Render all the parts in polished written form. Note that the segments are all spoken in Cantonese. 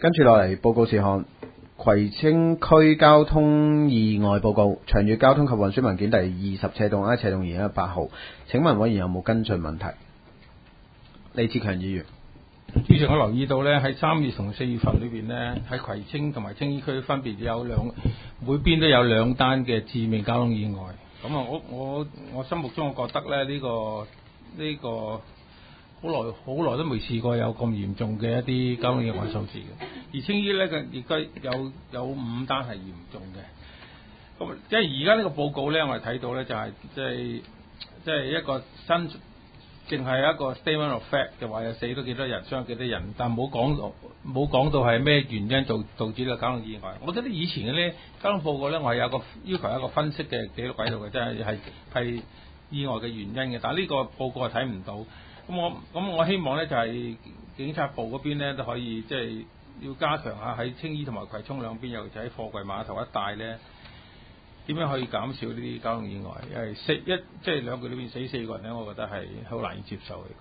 跟住落嚟報告事項，葵青區交通意外報告，長遠交通及運輸文件第20斜棟 I 斜棟2018號。請問委員有冇跟進問題？李志強議員。 主席，我留意到咧喺3月同4月份裏邊咧，喺葵青同埋青衣區分別有每邊都有2單嘅致命交通意外。咁啊，我心目中我覺得咧呢個好耐都未試過有咁嚴重嘅一啲交通意外數字嘅。而青衣咧亦都有5單係嚴重嘅。咁即係而家呢個報告咧，我哋睇到咧就係即係一個新。淨係一個 statement of fact 就話有死咗幾多人，傷咗幾多人，但冇講到係咩原因導致呢個交通意外。我覺得以前嘅呢交通報告咧，我係有個要求有一個分析嘅記錄喺度嘅，即係意外嘅原因嘅。但係呢個報告係睇唔到。咁我希望咧就係警察部嗰邊咧都可以即係要加強下喺青衣同埋葵涌兩邊，尤其喺貨櫃碼頭一帶咧。點樣可以減少呢啲交通意外？因為即係2個裏邊死4個人咧，我覺得係好難以接受呢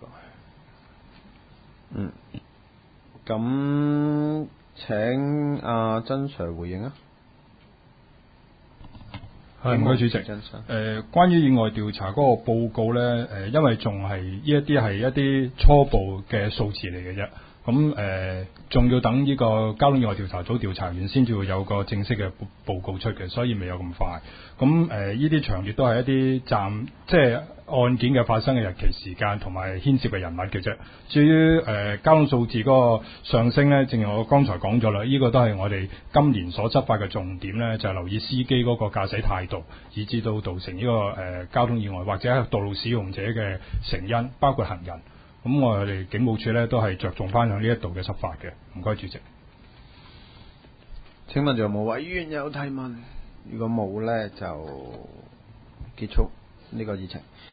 個。 咁請阿曾 Sir 回應啊。 係，唔該主席。關於意外調查嗰個報告咧，因為仲係呢一啲係一啲初步嘅數字嚟嘅啫。咁仲要等呢個交通意外調查組調查完先至會有個正式嘅報告出嘅，所以未有咁快。咁呢啲詳列都係一啲即係案件嘅發生嘅日期、時間同埋牽涉嘅人物嘅啫。至於交通數字嗰個上升咧，正如我剛才講咗啦，呢個都係我哋今年所執法嘅重點咧，就係留意司機嗰個駕駛態度，以至到造成呢個交通意外或者係道路使用者嘅成因，包括行人。咁我哋警務處咧都係着重翻向呢一度嘅執法嘅。唔該主席。 請問仲有冇委員有提問？如果冇咧，就結束呢個議程。